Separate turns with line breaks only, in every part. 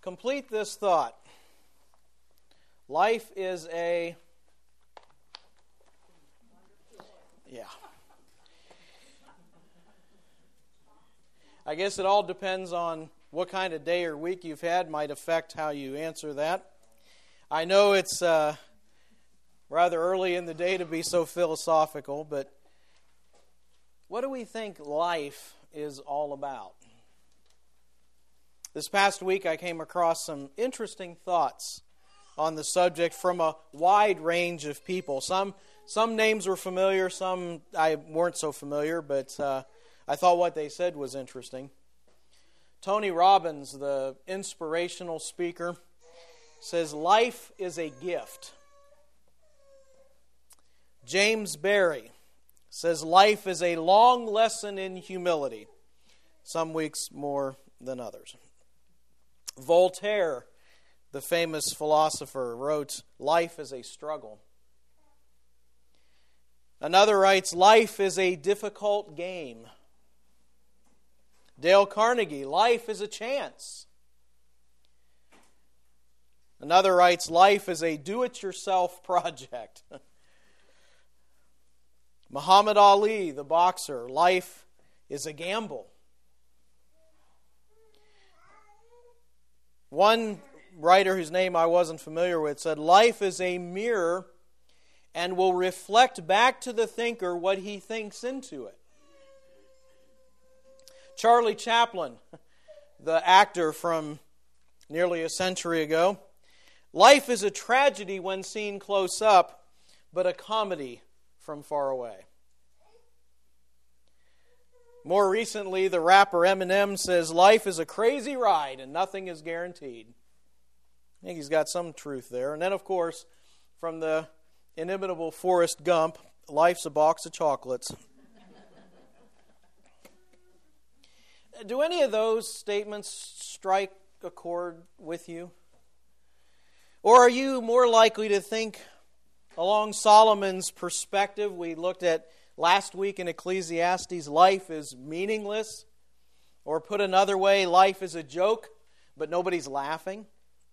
Complete this thought. Life is a... Yeah. I guess it all depends on what kind of day or week you've had might affect how you answer that. I know it's rather early in the day to be so philosophical, but what do we think life is all about? This past week I came across some interesting thoughts on the subject from a wide range of people. Some names were familiar, some I weren't so familiar, but I thought what they said was interesting. Tony Robbins, the inspirational speaker, says life is a gift. James Barrie says life is a long lesson in humility. Some weeks more than others. Voltaire, the famous philosopher, wrote, life is a struggle. Another writes, life is a difficult game. Dale Carnegie, life is a chance. Another writes, life is a do-it-yourself project. Muhammad Ali, the boxer, life is a gamble. One writer whose name I wasn't familiar with said, life is a mirror and will reflect back to the thinker what he thinks into it. Charlie Chaplin, the actor from nearly a century ago, life is a tragedy when seen close up, but a comedy from far away. More recently, the rapper Eminem says, life is a crazy ride and nothing is guaranteed. I think he's got some truth there. And then, of course, from the inimitable Forrest Gump, life's a box of chocolates. Do any of those statements strike a chord with you? Or are you more likely to think along Solomon's perspective? We looked at last week in Ecclesiastes, life is meaningless. Or put another way, life is a joke, but nobody's laughing.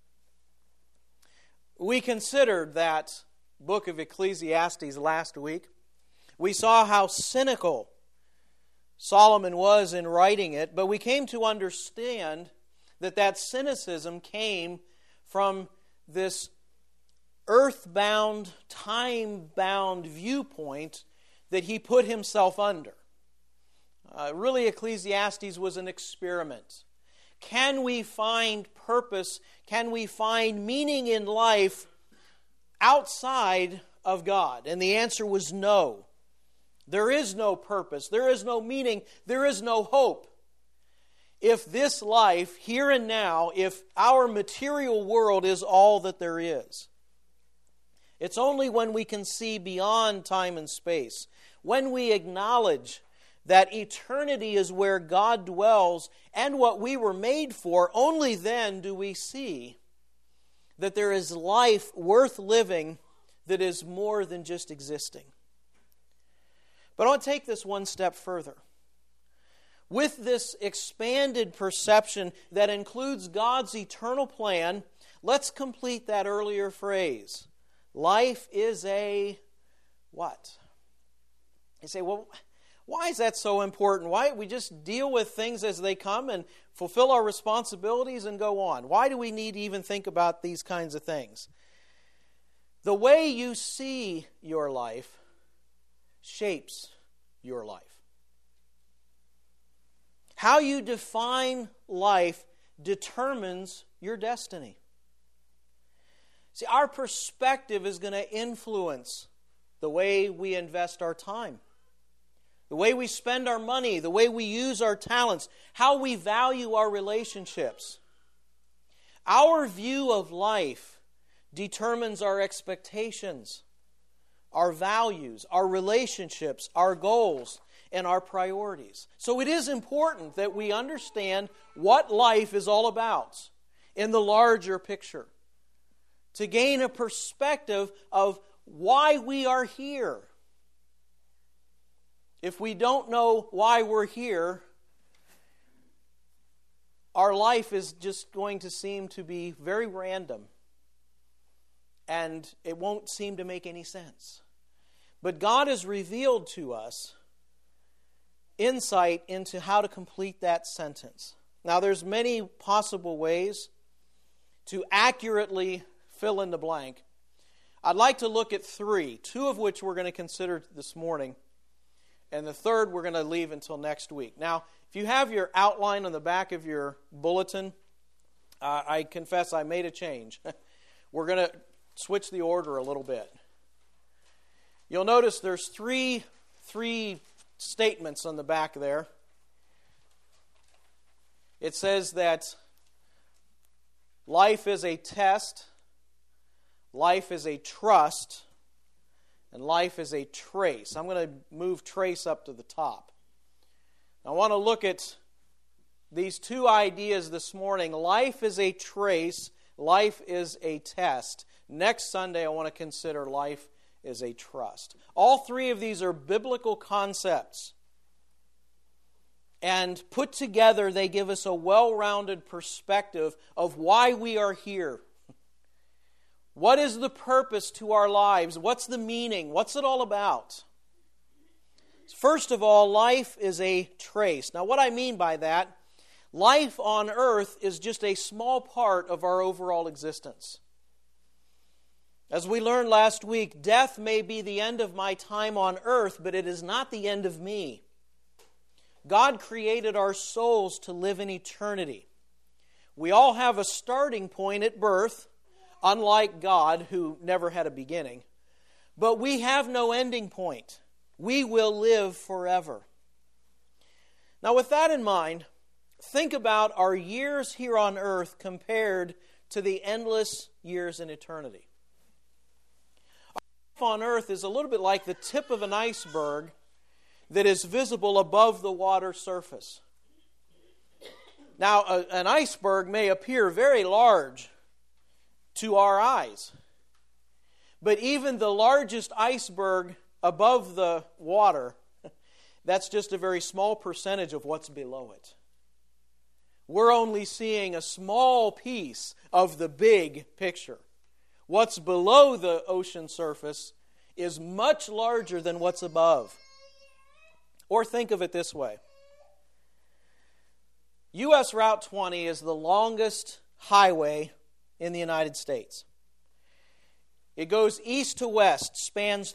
We considered that book of Ecclesiastes last week. We saw how cynical Solomon was in writing it, but we came to understand that cynicism came from this earthbound, time-bound viewpoint that he put himself under. Really, Ecclesiastes was an experiment. Can we find purpose? Can we find meaning in life outside of God? And the answer was no. There is no purpose. There is no meaning. There is no hope. If this life, here and now, if our material world is all that there is. It's only when we can see beyond time and space, when we acknowledge that eternity is where God dwells and what we were made for, only then do we see that there is life worth living that is more than just existing. But I want to take this one step further. With this expanded perception that includes God's eternal plan, let's complete that earlier phrase. Life is a what? You say, well, why is that so important? Why don't we just deal with things as they come and fulfill our responsibilities and go on? Why do we need to even think about these kinds of things? The way you see your life shapes your life. How you define life determines your destiny. See, our perspective is going to influence the way we invest our time, the way we spend our money, the way we use our talents, how we value our relationships. Our view of life determines our expectations, our values, our relationships, our goals, and our priorities. So it is important that we understand what life is all about in the larger picture, to gain a perspective of why we are here. If we don't know why we're here, our our life is just going to seem to be very random, and it won't seem to make any sense. But God has revealed to us insight into how to complete that sentence. Now, there's many possible ways to accurately fill in the blank. I'd like to look at three, two of which we're going to consider this morning, and the third we're going to leave until next week. Now, if you have your outline on the back of your bulletin, I confess I made a change. We're going to switch the order a little bit. You'll notice there's three statements on the back there. It says that life is a test, life is a trust, and life is a trace. I'm going to move trace up to the top. I want to look at these two ideas this morning. Life is a trace, life is a test. Next Sunday, I want to consider life is a trust. All three of these are biblical concepts. And put together, they give us a well-rounded perspective of why we are here. What is the purpose to our lives? What's the meaning? What's it all about? First of all, life is a trace. Now, what I mean by that, life on earth is just a small part of our overall existence. As we learned last week, death may be the end of my time on earth, but it is not the end of me. God created our souls to live in eternity. We all have a starting point at birth, unlike God, who never had a beginning. But we have no ending point. We will live forever. Now, with that in mind, think about our years here on earth compared to the endless years in eternity. Our life on earth is a little bit like the tip of an iceberg that is visible above the water surface. Now, an iceberg may appear very large to our eyes, but even the largest iceberg above the water, that's just a very small percentage of what's below it. We're only seeing a small piece of the big picture. What's below the ocean surface is much larger than what's above. Or think of it this way. U.S. Route 20 is the longest highway in the United States. It goes east to west, spans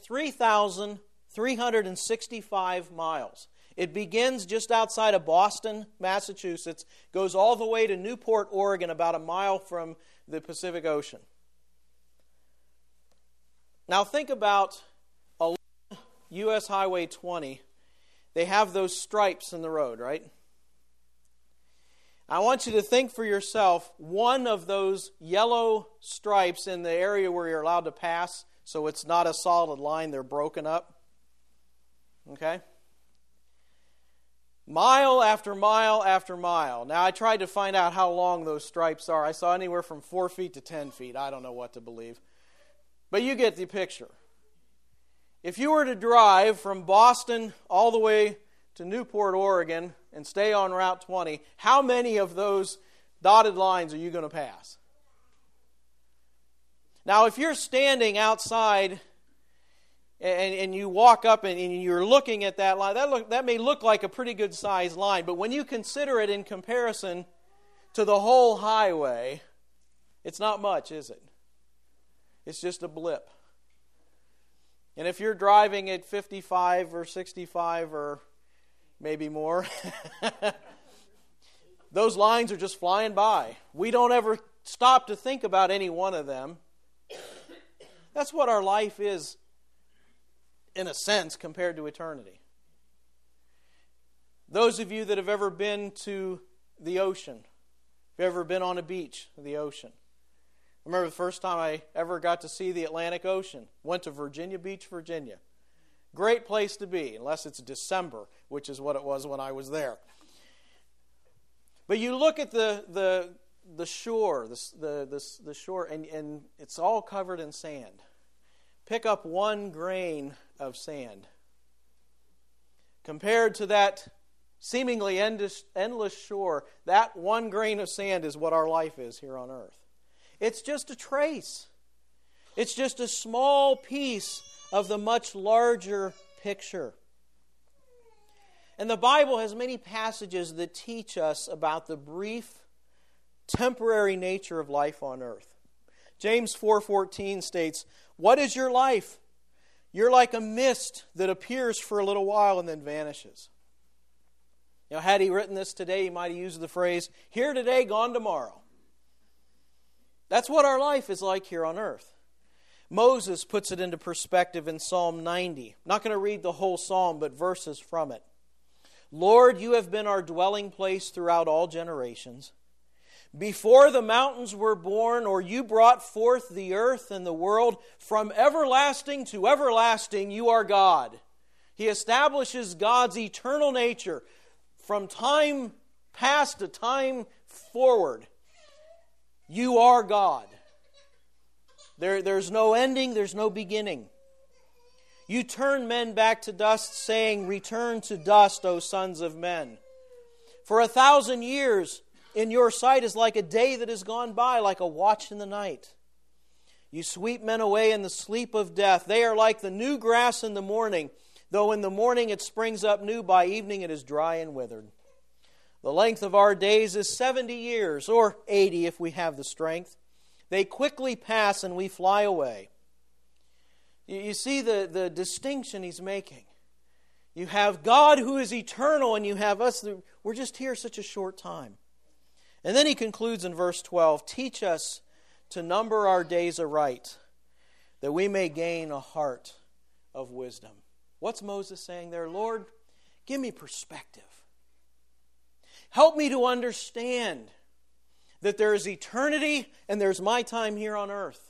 3,365 miles. It begins just outside of Boston, Massachusetts, goes all the way to Newport, Oregon, about a mile from the Pacific Ocean. Now think about U.S. Highway 20. They have those stripes in the road, right? I want you to think for yourself, one of those yellow stripes in the area where you're allowed to pass, so it's not a solid line, they're broken up. Okay? Mile after mile after mile. Now, I tried to find out how long those stripes are. I saw anywhere from 4 feet to 10 feet. I don't know what to believe. But you get the picture. If you were to drive from Boston all the way to Newport, Oregon, and stay on Route 20, how many of those dotted lines are you going to pass? Now, if you're standing outside and you walk up and you're looking at that line, that may look like a pretty good sized line, but when you consider it in comparison to the whole highway, it's not much, is it? It's just a blip. And if you're driving at 55 or 65 or maybe more, those lines are just flying by. We don't ever stop to think about any one of them. That's what our life is, in a sense, compared to eternity. Those of you that have ever been to the ocean, have you ever been on a beach of the ocean? I remember the first time I ever got to see the Atlantic Ocean. Went to Virginia Beach, Virginia. Great place to be, unless it's December, which is what it was when I was there. But you look at the shore, the shore, and it's all covered in sand. Pick up one grain of sand. Compared to that seemingly endless shore, that one grain of sand is what our life is here on earth. It's just a trace. It's just a small piece of the much larger picture. And the Bible has many passages that teach us about the brief, temporary nature of life on earth. James 4:14 states, "What is your life? You're like a mist that appears for a little while and then vanishes." Had he written this today, he might have used the phrase, "Here today, gone tomorrow." That's what our life is like here on earth. Moses puts it into perspective in Psalm 90. I'm not going to read the whole psalm, but verses from it. "Lord, you have been our dwelling place throughout all generations. Before the mountains were born, or you brought forth the earth and the world, from everlasting to everlasting you are God." He establishes God's eternal nature from time past to time forward. You are God. There's no ending, there's no beginning. You turn men back to dust, saying, "Return to dust, O sons of men. For 1,000 years in your sight is like a day that has gone by, like a watch in the night. You sweep men away in the sleep of death. They are like the new grass in the morning. Though in the morning it springs up new, by evening it is dry and withered. The length of our days is 70 years, or 80 if we have the strength. They quickly pass and we fly away." You see the distinction he's making. You have God who is eternal, and you have us. We're just here such a short time. And then he concludes in verse 12, "Teach us to number our days aright, that we may gain a heart of wisdom." What's Moses saying there? Lord, give me perspective. Help me to understand that there is eternity and there's my time here on earth.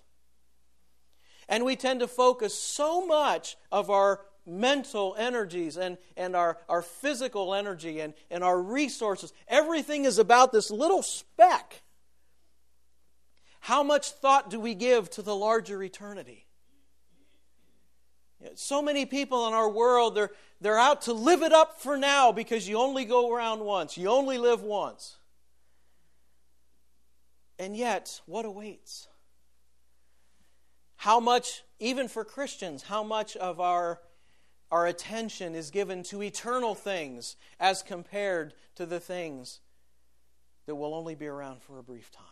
And we tend to focus so much of our mental energies and our physical energy and our resources. Everything is about this little speck. How much thought do we give to the larger eternity? So many people in our world, they're out to live it up for now because you only go around once. You only live once. And yet, what awaits? How much, even for Christians, how much of our attention is given to eternal things as compared to the things that will only be around for a brief time?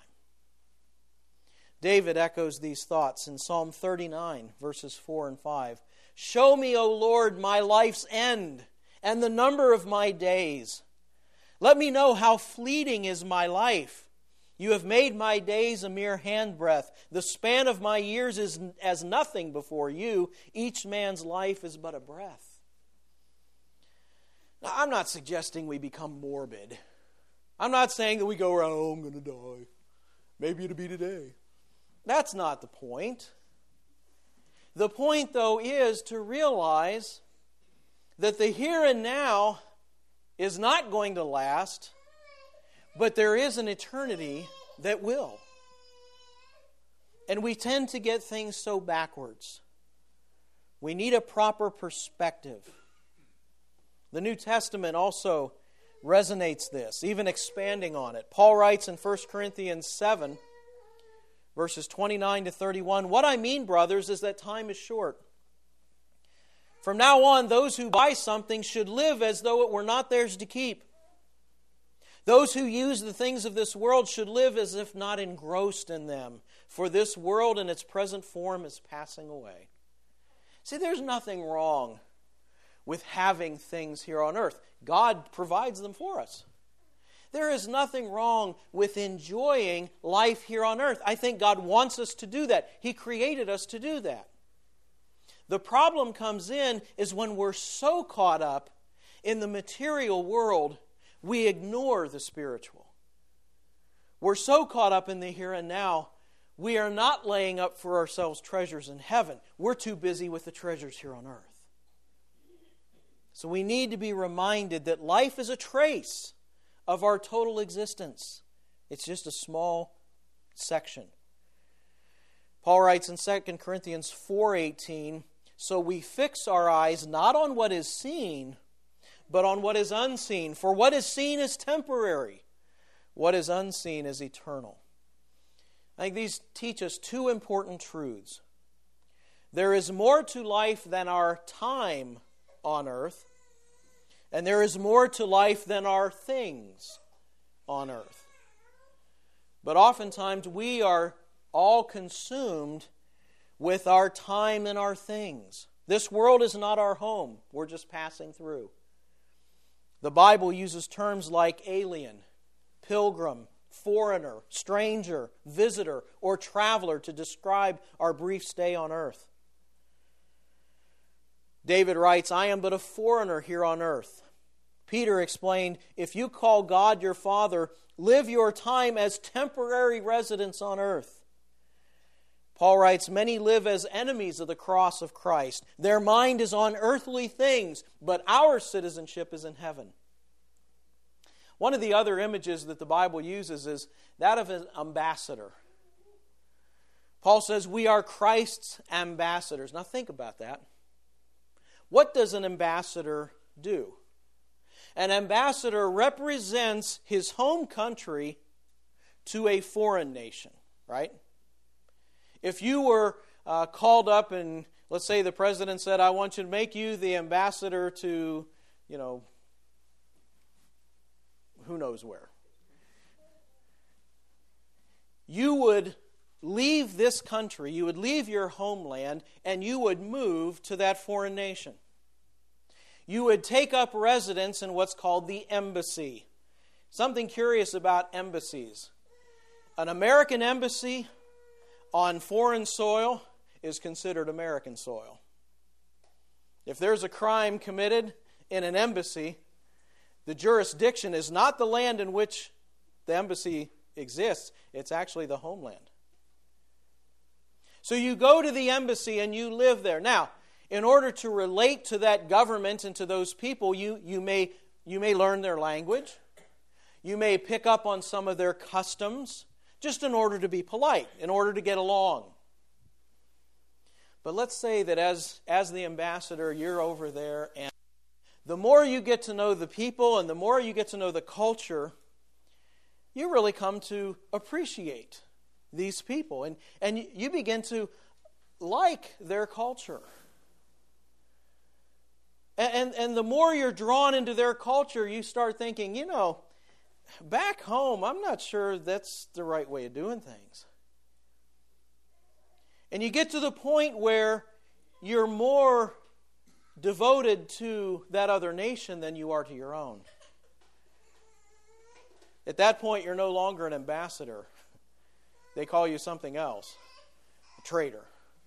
David echoes these thoughts in Psalm 39, verses 4 and 5. "Show me, O Lord, my life's end and the number of my days. Let me know how fleeting is my life. You have made my days a mere handbreadth. The span of my years is as nothing before you. Each man's life is but a breath." Now, I'm not suggesting we become morbid. I'm not saying that we go around, "Oh, I'm going to die. Maybe it'll be today." That's not the point. The point, though, is to realize that the here and now is not going to last, but there is an eternity that will. And we tend to get things so backwards. We need a proper perspective. The New Testament also resonates this, even expanding on it. Paul writes in 1 Corinthians 7, verses 29 to 31, "What I mean, brothers, is that time is short. From now on, those who buy something should live as though it were not theirs to keep. Those who use the things of this world should live as if not engrossed in them, for this world in its present form is passing away." See, there's nothing wrong with having things here on earth. God provides them for us. There is nothing wrong with enjoying life here on earth. I think God wants us to do that. He created us to do that. The problem comes in is when we're so caught up in the material world, we ignore the spiritual. We're so caught up in the here and now, we are not laying up for ourselves treasures in heaven. We're too busy with the treasures here on earth. So we need to be reminded that life is a trace of our total existence. It's just a small section. Paul writes in 2 Corinthians 4:18, "So we fix our eyes not on what is seen, but on what is unseen. For what is seen is temporary. What is unseen is eternal. I think these teach us two important truths. There is more to life than our time on earth, and there is more to life than our things on earth. But oftentimes we are all consumed with our time and our things. This world is not our home. We're just passing through. The Bible uses terms like alien, pilgrim, foreigner, stranger, visitor, or traveler to describe our brief stay on earth. David writes, I am but a foreigner here on earth. Peter explained, if you call God your Father, live your time as temporary residents on earth. Paul writes, many live as enemies of the cross of Christ. Their mind is on earthly things, but our citizenship is in heaven. One of the other images that the Bible uses is that of an ambassador. Paul says we are Christ's ambassadors. Now think about that. What does an ambassador do? An ambassador represents his home country to a foreign nation, right? If you were called up and, let's say the president said, I want you to make you the ambassador to, who knows where. You would leave this country, you would leave your homeland, and you would move to that foreign nation. You would take up residence in what's called the embassy. Something curious about embassies. An American embassy on foreign soil is considered American soil. If there's a crime committed in an embassy, the jurisdiction is not the land in which the embassy exists, it's actually the homeland. So you go to the embassy and you live there. Now, in order to relate to that government and to those people, you may learn their language. You may pick up on some of their customs, just in order to be polite, in order to get along. But let's say that as the ambassador, you're over there, and the more you get to know the people and the more you get to know the culture, you really come to appreciate these people. And you begin to like their culture. And the more you're drawn into their culture, you start thinking, back home, I'm not sure that's the right way of doing things. And you get to the point where you're more devoted to that other nation than you are to your own. At that point, you're no longer an ambassador. They call you something else, a traitor.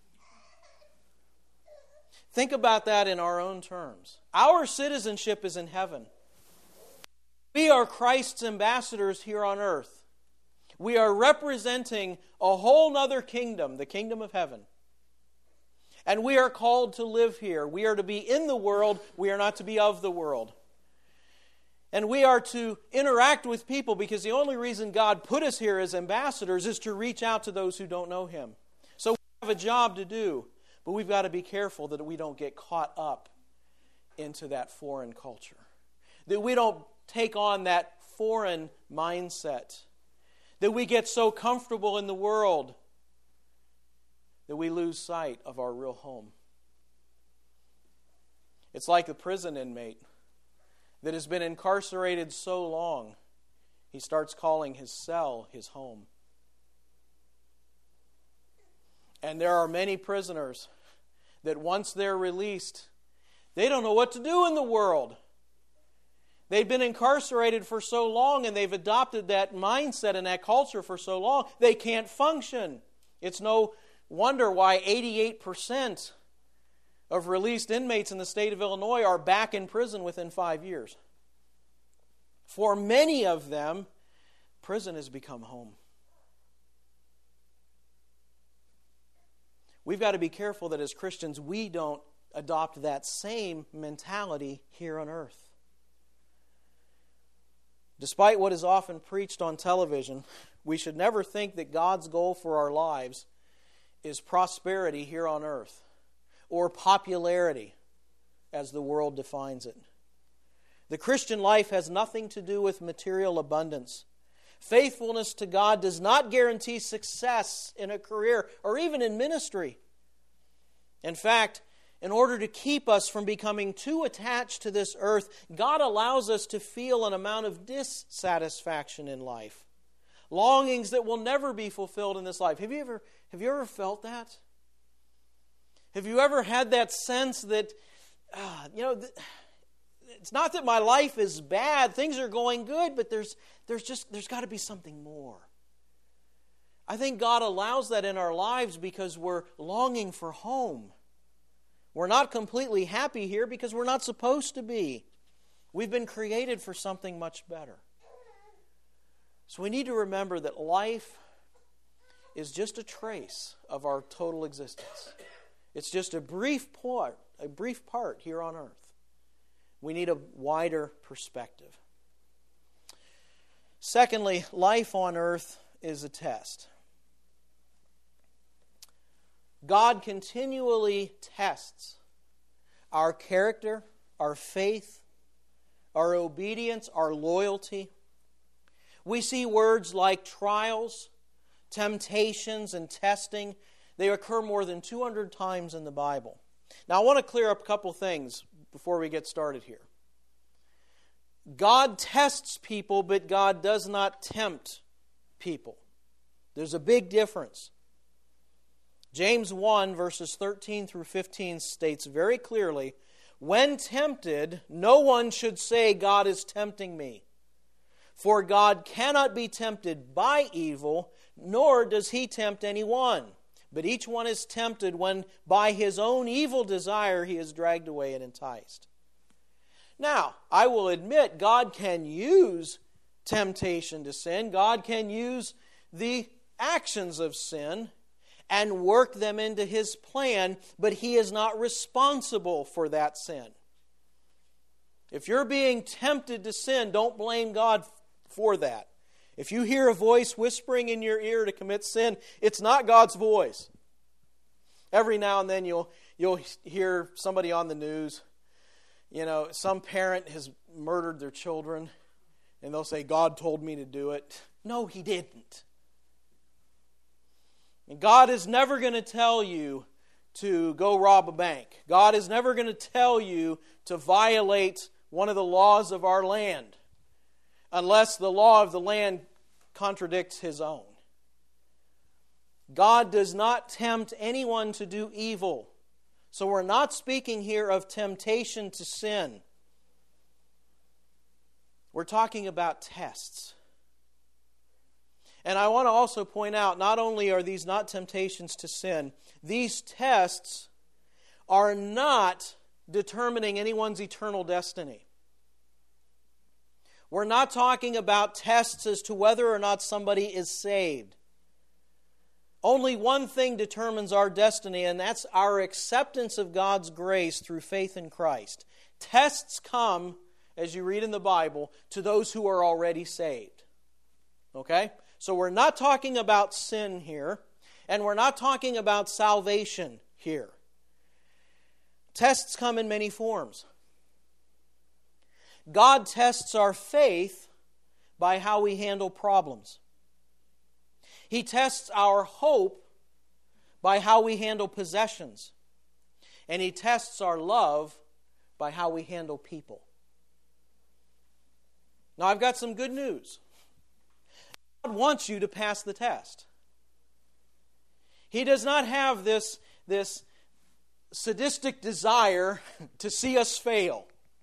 Think about that in our own terms. Our citizenship is in heaven. We are Christ's ambassadors here on earth. We are representing a whole other kingdom, the kingdom of heaven. And we are called to live here. We are to be in the world. We are not to be of the world. And we are to interact with people because the only reason God put us here as ambassadors is to reach out to those who don't know Him. So we have a job to do, but we've got to be careful that we don't get caught up into that foreign culture. That we don't take on that foreign mindset. That we get so comfortable in the world that we lose sight of our real home. It's like a prison inmate that has been incarcerated so long, he starts calling his cell his home. And there are many prisoners that once they're released, they don't know what to do in the world. They've been incarcerated for so long and they've adopted that mindset and that culture for so long, they can't function. It's no wonder why 88% of released inmates in the state of Illinois are back in prison within 5 years. For many of them, prison has become home. We've got to be careful that as Christians we don't adopt that same mentality here on earth. Despite what is often preached on television, we should never think that God's goal for our lives is prosperity here on earth or popularity as the world defines it. The Christian life has nothing to do with material abundance. Faithfulness to God does not guarantee success in a career or even in ministry. In fact, in order to keep us from becoming too attached to this earth, God allows us to feel an amount of dissatisfaction in life. Longings that will never be fulfilled in this life. Have you ever felt that? Have you ever had that sense that, it's not that my life is bad, things are going good, but there's got to be something more. I think God allows that in our lives because we're longing for home. We're not completely happy here because we're not supposed to be. We've been created for something much better. So we need to remember that life is just a trace of our total existence. It's just a brief part here on earth. We need a wider perspective. Secondly, life on earth is a test. God continually tests our character, our faith, our obedience, our loyalty. We see words like trials, temptations, and testing. They occur more than 200 times in the Bible. Now, I want to clear up a couple things before we get started here. God tests people, but God does not tempt people. There's a big difference. James 1, verses 13 through 15 states very clearly, "When tempted, no one should say, 'God is tempting me.' For God cannot be tempted by evil, nor does He tempt anyone. But each one is tempted when by his own evil desire he is dragged away and enticed." Now, I will admit God can use temptation to sin. God can use the actions of sin and work them into His plan, but He is not responsible for that sin. If you're being tempted to sin, don't blame God for that. If you hear a voice whispering in your ear to commit sin, it's not God's voice. Every now and then you'll hear somebody on the news, some parent has murdered their children, and they'll say, "God told me to do it." No, He didn't. And God is never going to tell you to go rob a bank. God is never going to tell you to violate one of the laws of our land, unless the law of the land contradicts His own. God does not tempt anyone to do evil. So we're not speaking here of temptation to sin. We're talking about tests. And I want to also point out, not only are these not temptations to sin, these tests are not determining anyone's eternal destiny. We're not talking about tests as to whether or not somebody is saved. Only one thing determines our destiny, and that's our acceptance of God's grace through faith in Christ. Tests come, as you read in the Bible, to those who are already saved. Okay? So we're not talking about sin here, and we're not talking about salvation here. Tests come in many forms. God tests our faith by how we handle problems. He tests our hope by how we handle possessions. And He tests our love by how we handle people. Now, I've got some good news. God wants you to pass the test. He does not have this sadistic desire to see us fail.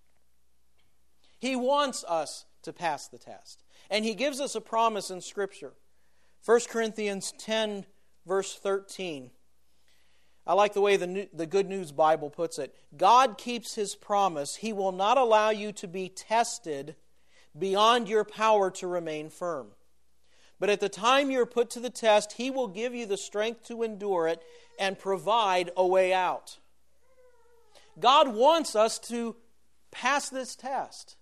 He wants us to pass the test. And He gives us a promise in Scripture. 1 Corinthians 10, verse 13. I like the way the Good News Bible puts it. God keeps His promise. He will not allow you to be tested beyond your power to remain firm. But at the time you're put to the test, He will give you the strength to endure it and provide a way out. God wants us to pass this test.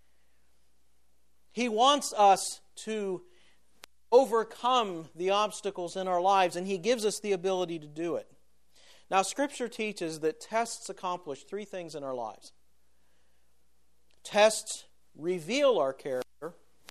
He wants us to overcome the obstacles in our lives, and He gives us the ability to do it. Now, Scripture teaches that tests accomplish three things in our lives. Tests reveal our character.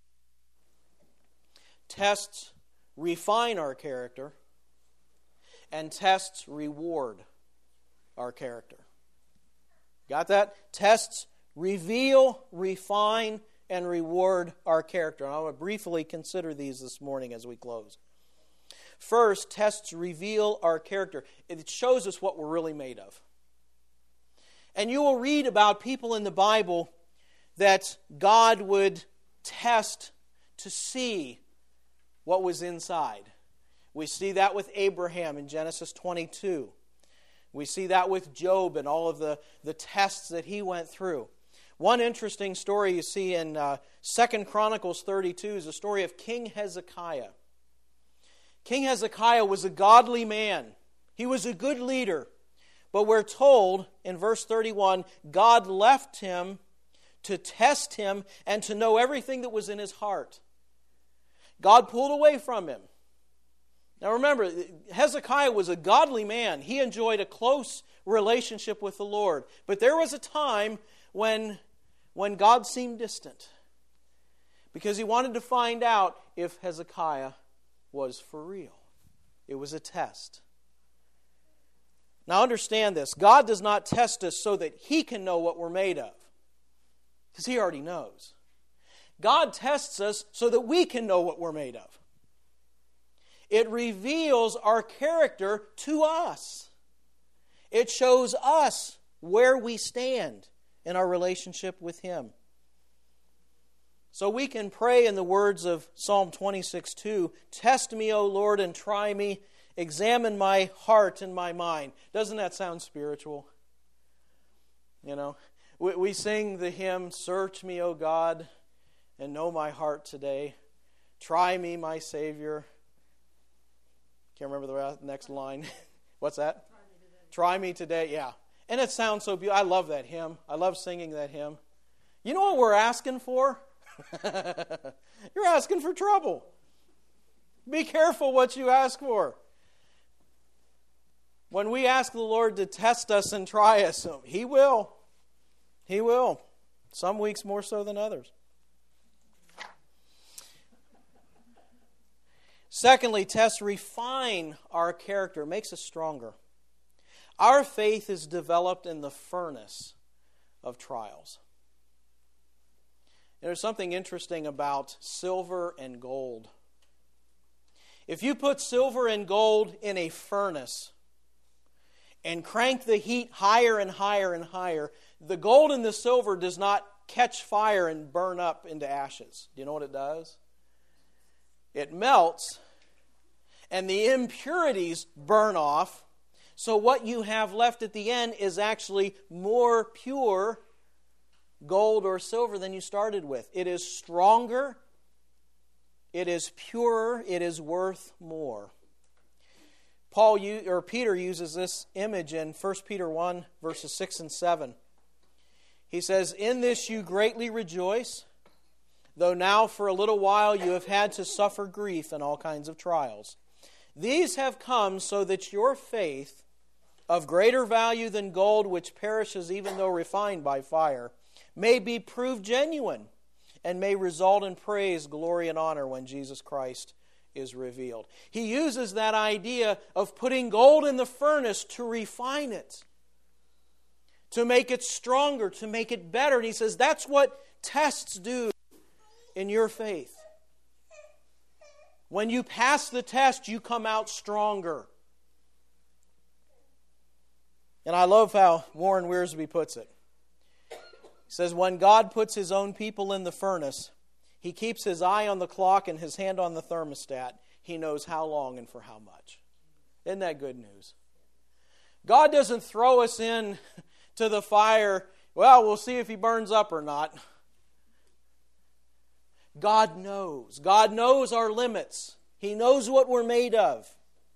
Tests refine our character. And tests reward our character. Got that? Tests reveal, refine, and reward our character. And I want to briefly consider these this morning as we close. First, tests reveal our character. It shows us what we're really made of. And you will read about people in the Bible that God would test to see what was inside. We see that with Abraham in Genesis 22. We see that with Job and all of the tests that he went through. One interesting story you see in 2 Chronicles 32 is the story of King Hezekiah. King Hezekiah was a godly man. He was a good leader. But we're told in verse 31, God left him to test him and to know everything that was in his heart. God pulled away from him. Now remember, Hezekiah was a godly man. He enjoyed a close relationship with the Lord. But there was a time when God seemed distant, because he wanted to find out if Hezekiah was for real. It was a test. Now understand this. God does not test us so that He can know what we're made of, because He already knows. God tests us so that we can know what we're made of. It reveals our character to us. It shows us where we stand in our relationship with Him. So we can pray in the words of Psalm 26:2, "Test me, O Lord, and try me. Examine my heart and my mind." Doesn't that sound spiritual? You know, we sing the hymn, "Search me, O God, and know my heart today. Try me, my Savior." Can't remember the next line. What's that? Try me today. Yeah. And it sounds so beautiful. I love that hymn. I love singing that hymn. You know what we're asking for? You're asking for trouble. Be careful what you ask for. When we ask the Lord to test us and try us, He will. He will. Some weeks more so than others. Secondly, tests refine our character, makes us stronger. Our faith is developed in the furnace of trials. There's something interesting about silver and gold. If you put silver and gold in a furnace and crank the heat higher and higher and higher, the gold and the silver does not catch fire and burn up into ashes. Do you know what it does? It melts, and the impurities burn off. So what you have left at the end is actually more pure gold or silver than you started with. It is stronger, it is purer, it is worth more. Peter uses this image in 1 Peter 1, verses 6 and 7. He says, "In this you greatly rejoice, though now for a little while you have had to suffer grief and all kinds of trials. These have come so that your faith, of greater value than gold which perishes even though refined by fire, may be proved genuine and may result in praise, glory, and honor when Jesus Christ is revealed." He uses that idea of putting gold in the furnace to refine it, to make it stronger, to make it better. And he says that's what tests do in your faith. When you pass the test, you come out stronger. And I love how Warren Wiersbe puts it. He says, when God puts His own people in the furnace, He keeps His eye on the clock and His hand on the thermostat. He knows how long and for how much. Isn't that good news? God doesn't throw us in to the fire, well, we'll see if He burns up or not. God knows. God knows our limits. He knows what we're made of.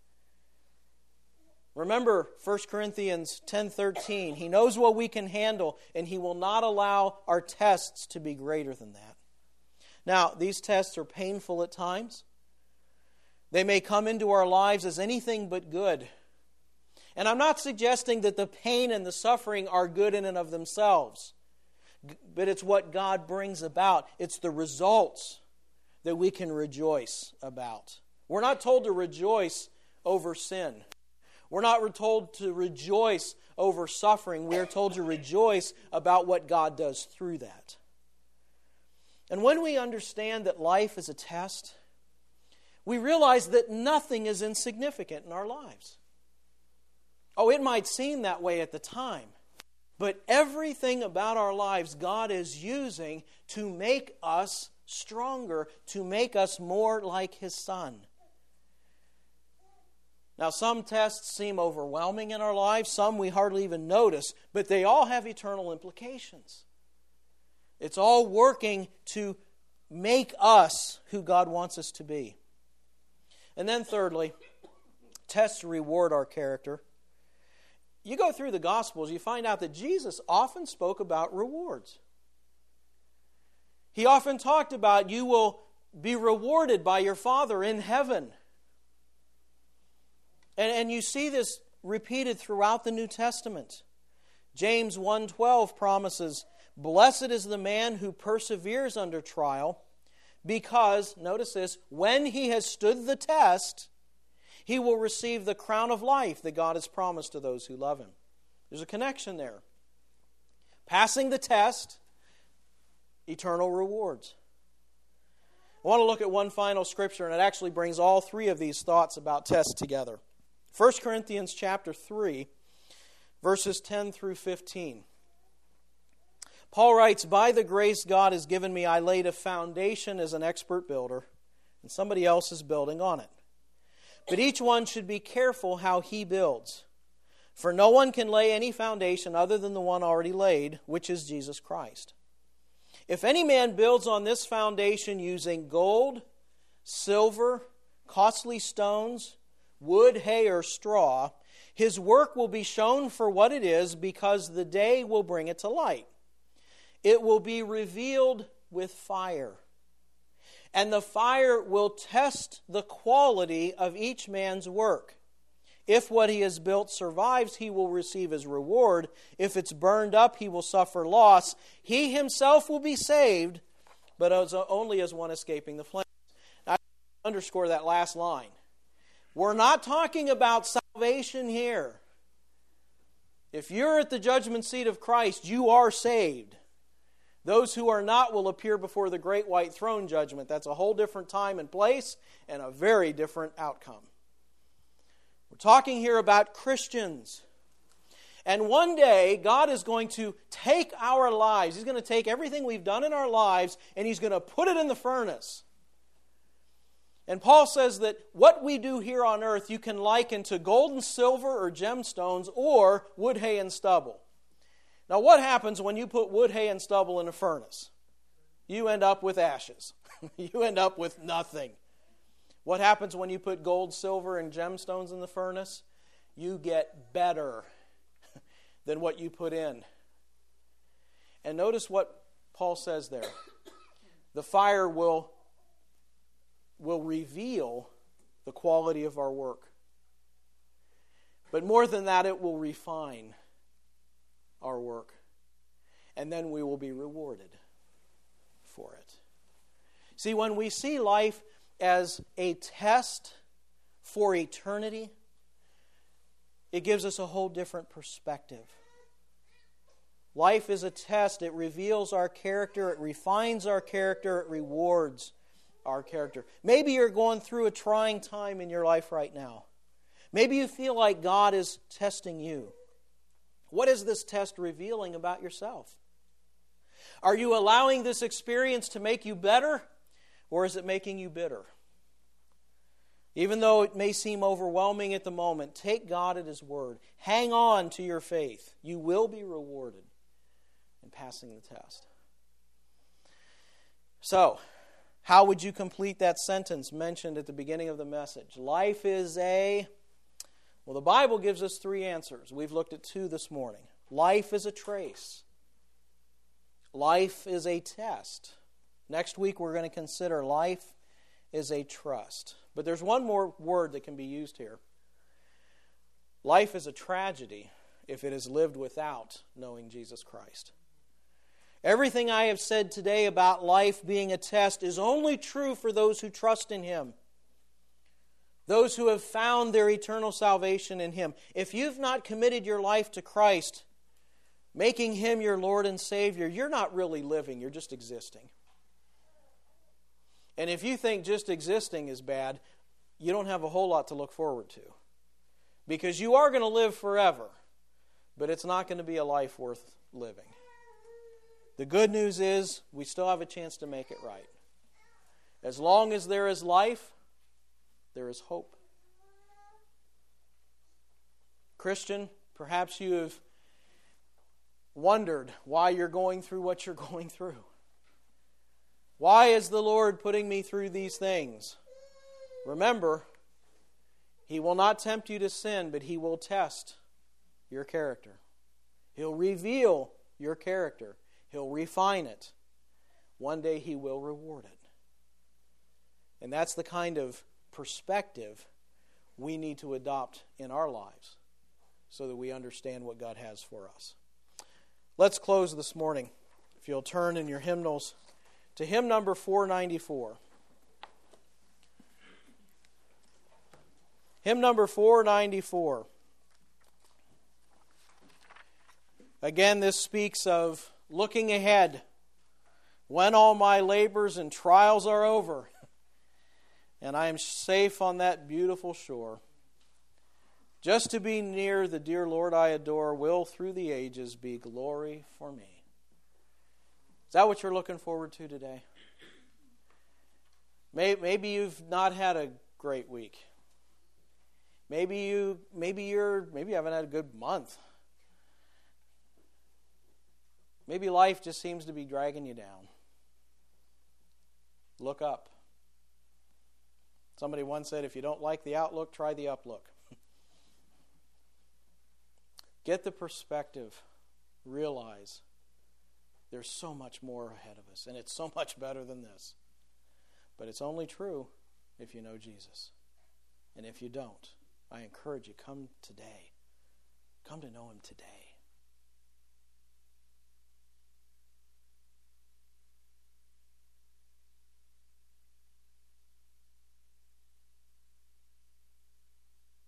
Remember 1 Corinthians 10:13. He knows what we can handle, and He will not allow our tests to be greater than that. Now, these tests are painful at times. They may come into our lives as anything but good. And I'm not suggesting that the pain and the suffering are good in and of themselves. but it's what God brings about. It's the results that we can rejoice about. We're not told to rejoice over sin. We're not told to rejoice over suffering. We are told to rejoice about what God does through that. And when we understand that life is a test, we realize that nothing is insignificant in our lives. Oh, it might seem that way at the time, but everything about our lives God is using to make us stronger, to make us more like His Son. Now, some tests seem overwhelming in our lives, some we hardly even notice, but they all have eternal implications. It's all working to make us who God wants us to be. And then thirdly, tests reward our character. You go through the Gospels, you find out that Jesus often spoke about rewards. He often talked about, you will be rewarded by your Father in heaven. And you see this repeated throughout the New Testament. James 1:12 promises, "Blessed is the man who perseveres under trial, because," notice this, "when he has stood the test, he will receive the crown of life that God has promised to those who love Him." There's a connection there. Passing the test, eternal rewards. I want to look at one final scripture, and it actually brings all three of these thoughts about tests together. 1 Corinthians chapter 3, verses 10 through 15. Paul writes, "By the grace God has given me, I laid a foundation as an expert builder, and somebody else is building on it. But each one should be careful how he builds. For no one can lay any foundation other than the one already laid, which is Jesus Christ. If any man builds on this foundation using gold, silver, costly stones, wood, hay, or straw, his work will be shown for what it is, because the day will bring it to light. It will be revealed with fire. And the fire will test the quality of each man's work. If what he has built survives, he will receive his reward. If it's burned up, he will suffer loss. He himself will be saved, but only as one escaping the flames." Now, I underscore that last line. We're not talking about salvation here. If you're at the judgment seat of Christ, you are saved. Those who are not will appear before the great white throne judgment. That's a whole different time and place and a very different outcome. We're talking here about Christians. And one day, God is going to take our lives. He's going to take everything we've done in our lives and He's going to put it in the furnace. And Paul says that what we do here on earth you can liken to gold and silver or gemstones or wood, hay, and stubble. Now, what happens when you put wood, hay, and stubble in a furnace? You end up with ashes. You end up with nothing. What happens when you put gold, silver, and gemstones in the furnace? You get better than what you put in. And notice what Paul says there. The fire will reveal the quality of our work. But more than that, it will refine our work. And then we will be rewarded for it. See, when we see life as a test for eternity, it gives us a whole different perspective. Life is a test. It reveals our character. It refines our character. It rewards our character. Maybe you're going through a trying time in your life right now. Maybe you feel like God is testing you. What is this test revealing about yourself? Are you allowing this experience to make you better, or is it making you bitter? Even though it may seem overwhelming at the moment, take God at His word. Hang on to your faith. You will be rewarded in passing the test. So, how would you complete that sentence mentioned at the beginning of the message? Life is well, the Bible gives us three answers. We've looked at two this morning. Life is a trace. Life is a test. Next week we're going to consider life is a trust. But there's one more word that can be used here. Life is a tragedy if it is lived without knowing Jesus Christ. Everything I have said today about life being a test is only true for those who trust in Him, those who have found their eternal salvation in Him. If you've not committed your life to Christ, making Him your Lord and Savior, you're not really living, you're just existing. And if you think just existing is bad, you don't have a whole lot to look forward to. Because you are going to live forever, but it's not going to be a life worth living. The good news is we still have a chance to make it right. As long as there is life, there is hope. Christian, perhaps you have wondered why you're going through what you're going through. Why is the Lord putting me through these things? Remember, He will not tempt you to sin, but He will test your character. He'll reveal your character. He'll refine it. One day He will reward it. And that's the kind of perspective we need to adopt in our lives so that we understand what God has for us. Let's close this morning. If you'll turn in your hymnals to hymn number 494. Hymn number 494. Again, this speaks of looking ahead when all my labors and trials are over and I am safe on that beautiful shore. Just to be near the dear Lord I adore will through the ages be glory for me. Is that what you're looking forward to today? Maybe you've not had a great week. Maybe you haven't had a good month. Maybe life just seems to be dragging you down. Look up. Somebody once said, if you don't like the outlook, try the uplook. Get the perspective. Realize there's so much more ahead of us, and it's so much better than this. But it's only true if you know Jesus. And if you don't, I encourage you, come today. Come to know Him today.